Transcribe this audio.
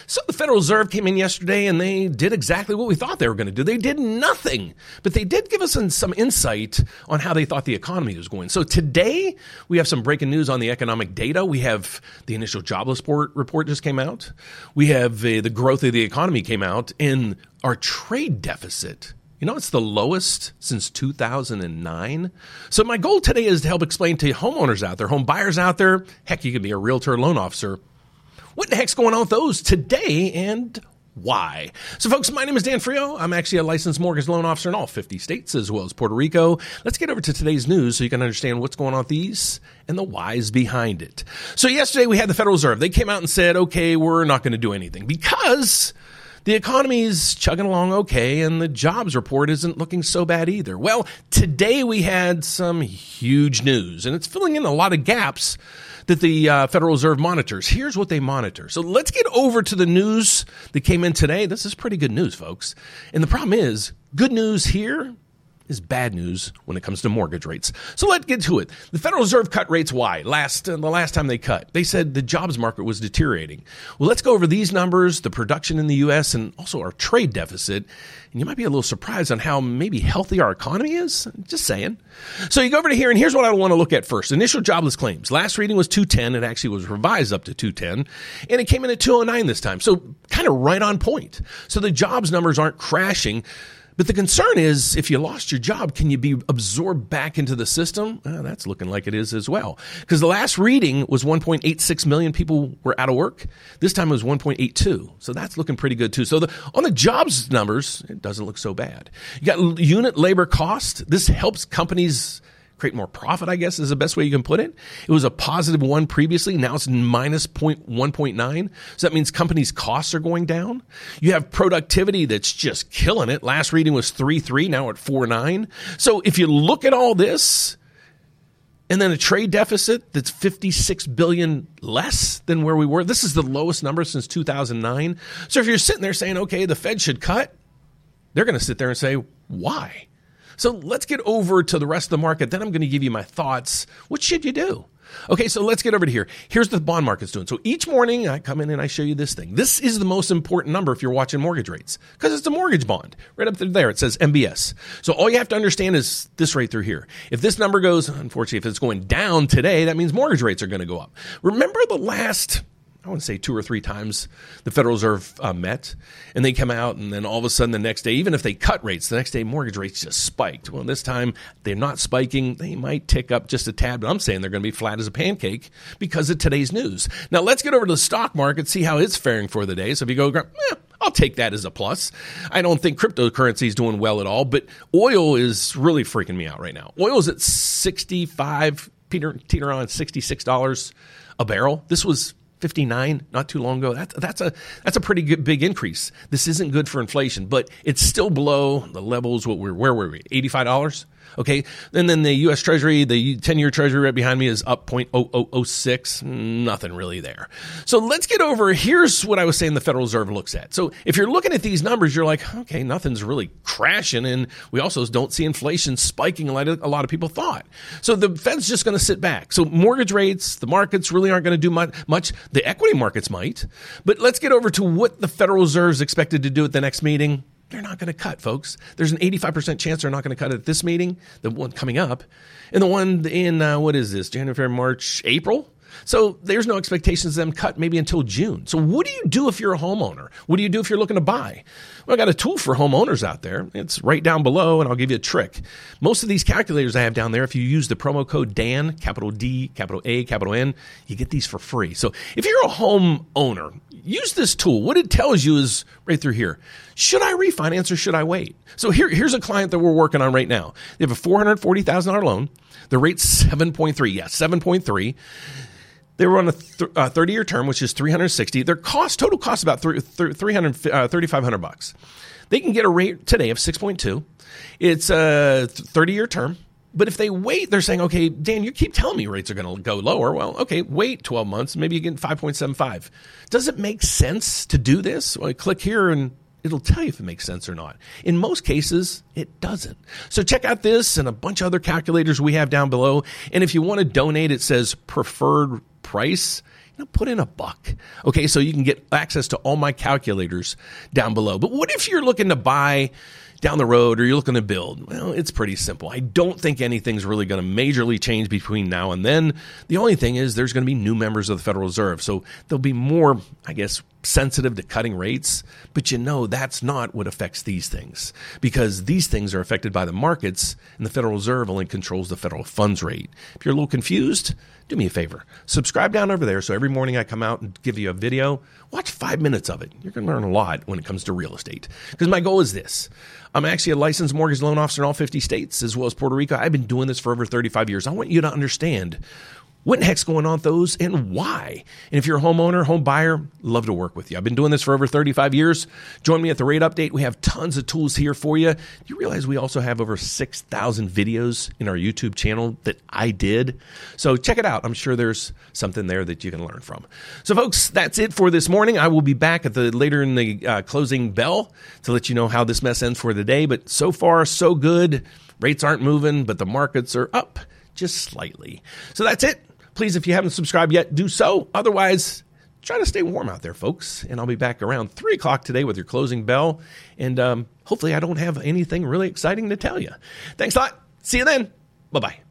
So the Federal Reserve came in yesterday and they did exactly what we thought they were going to do. They did nothing, but they did give us some insight on how they thought the economy was going. So today we have some breaking news on the economic data. We have the initial jobless report just came out. We have the growth of the economy came out, and our trade deficit, it's the lowest since 2009. So my goal today is to help explain to homeowners out there, home buyers out there, heck, you could be a realtor or loan officer, what the heck's going on with those today and why? So, folks, my name is Dan Frio. I'm actually a licensed mortgage loan officer in all 50 states as well as Puerto Rico. Let's get over to today's news so you can understand what's going on with these and the whys behind it. So yesterday we had the Federal Reserve. They came out and said, okay, we're not going to do anything because the economy is chugging along okay, and the jobs report isn't looking so bad either. Well, today we had some huge news, and it's filling in a lot of gaps that the Federal Reserve monitors. Here's what they monitor. So let's get over to the news that came in today. This is pretty good news, folks. And the problem is, good news here is bad news when it comes to mortgage rates. So let's get to it. The Federal Reserve cut rates. Why? The last time they cut, they said the jobs market was deteriorating. Well, let's go over these numbers, the production in the U.S., and also our trade deficit. And you might be a little surprised on how maybe healthy our economy is. Just saying. So you go over to here, and here's what I want to look at first. Initial jobless claims. Last reading was 210. It actually was revised up to 210. And it came in at 209 this time. So kind of right on point. So the jobs numbers aren't crashing. But the concern is, if you lost your job, can you be absorbed back into the system? That's looking like it is as well. Because the last reading was 1.86 million people were out of work. This time it was 1.82. So that's looking pretty good too. So on the jobs numbers, it doesn't look so bad. You got unit labor cost. This helps companies create more profit, I guess, is the best way you can put it. It was a positive 1 previously. Now it's minus 1.9. So that means companies' costs are going down. You have productivity that's just killing it. Last reading was 3.3. Now at 4.9. So if you look at all this, and then a trade deficit that's $56 billion less than where we were. This is the lowest number since 2009. So if you're sitting there saying, okay, the Fed should cut, they're going to sit there and say, why? So let's get over to the rest of the market. Then I'm going to give you my thoughts. What should you do? Okay, so let's get over to here. Here's what the bond market's doing. So each morning I come in and I show you this thing. This is the most important number if you're watching mortgage rates because it's a mortgage bond. Right up there, it says MBS. So all you have to understand is this rate through here. If this number goes, unfortunately, if it's going down today, that means mortgage rates are going to go up. Remember the last, I want to say 2 or 3 times the Federal Reserve met, and they come out, and then all of a sudden the next day, even if they cut rates, the next day mortgage rates just spiked. Well, this time they're not spiking. They might tick up just a tad, but I'm saying they're going to be flat as a pancake because of today's news. Now let's get over to the stock market, see how it's faring for the day. So if you go, I'll take that as a plus. I don't think cryptocurrency is doing well at all, but oil is really freaking me out right now. Oil is at 65, teeter on $66 a barrel. This was 59 not too long ago. That's a pretty good big increase. This isn't good for inflation, but it's still below the levels where were we? $85. Okay. And then the U.S. Treasury, the 10-year Treasury right behind me is up 0.0006. Nothing really there. So let's get over. Here's what I was saying the Federal Reserve looks at. So if you're looking at these numbers, you're like, okay, nothing's really crashing. And we also don't see inflation spiking like a lot of people thought. So the Fed's just going to sit back. So mortgage rates, the markets really aren't going to do much. The equity markets might. But let's get over to what the Federal Reserve is expected to do at the next meeting. They're not going to cut, folks. There's an 85% chance they're not going to cut at this meeting, the one coming up, and the one in, what is this, January, February, March, April? So there's no expectations of them cut maybe until June. So what do you do if you're a homeowner? What do you do if you're looking to buy? Well, I got a tool for homeowners out there. It's right down below, and I'll give you a trick. Most of these calculators I have down there, if you use the promo code DAN, capital D, capital A, capital N, you get these for free. So if you're a homeowner, use this tool. What it tells you is right through here. Should I refinance or should I wait? So here's a client that we're working on right now. They have a $440,000 loan. The rate's 7.3. Yeah, 7.3. They were on a 30-year term, which is $360. Their total cost about $3,500. They can get a rate today of 6.2. It's a 30-year term. But if they wait, they're saying, okay, Dan, you keep telling me rates are going to go lower. Well, okay, wait 12 months. Maybe you get 5.75. Does it make sense to do this? Well, click here and it'll tell you if it makes sense or not. In most cases, it doesn't. So check out this and a bunch of other calculators we have down below. And if you want to donate, it says preferred price. Put in $1. Okay, so you can get access to all my calculators down below. But what if you're looking to buy down the road or you're looking to build? Well, it's pretty simple. I don't think anything's really going to majorly change between now and then. The only thing is there's going to be new members of the Federal Reserve. So they'll be more, sensitive to cutting rates. But that's not what affects these things, because these things are affected by the markets and the Federal Reserve only controls the federal funds rate. If you're a little confused, do me a favor. Subscribe down over there so every morning I come out and give you a video. Watch 5 minutes of it. You're going to learn a lot when it comes to real estate. Because my goal is this. I'm actually a licensed mortgage loan officer in all 50 states as well as Puerto Rico. I've been doing this for over 35 years. I want you to understand what in the heck's going on with those and why. And if you're a homeowner, home buyer, love to work with you. I've been doing this for over 35 years. Join me at the Rate Update. We have tons of tools here for you. Do you realize we also have over 6,000 videos in our YouTube channel that I did? So check it out. I'm sure there's something there that you can learn from. So folks, that's it for this morning. I will be back later in the closing bell to let you know how this mess ends for the day. But so far, so good. Rates aren't moving, but the markets are up just slightly. So that's it. Please, if you haven't subscribed yet, do so. Otherwise, try to stay warm out there, folks. And I'll be back around 3 o'clock today with your closing bell. And hopefully I don't have anything really exciting to tell you. Thanks a lot. See you then. Bye-bye.